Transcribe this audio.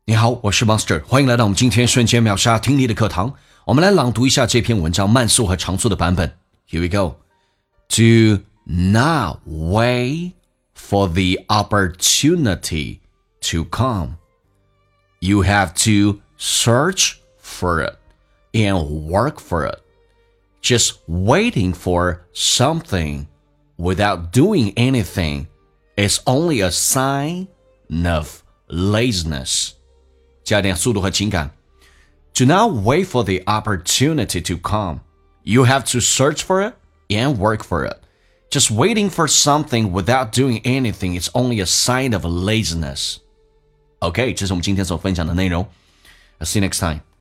你好，我是 Monster， 欢迎来到我们今天瞬间秒杀听力的课堂。我们来朗读一下这篇文章慢速和长速的版本。Here we go. Do not wait for the opportunity to come. You have to search for it and work for it. Just waiting for something without doing anything is only a sign of laziness. 加点速度和情感。Do not wait for the opportunity to come. You have to search for it and work for it. Just waiting for something without doing anything is only a sign of laziness. OK, 这是我们今天所分享的内容。I'll see you next time.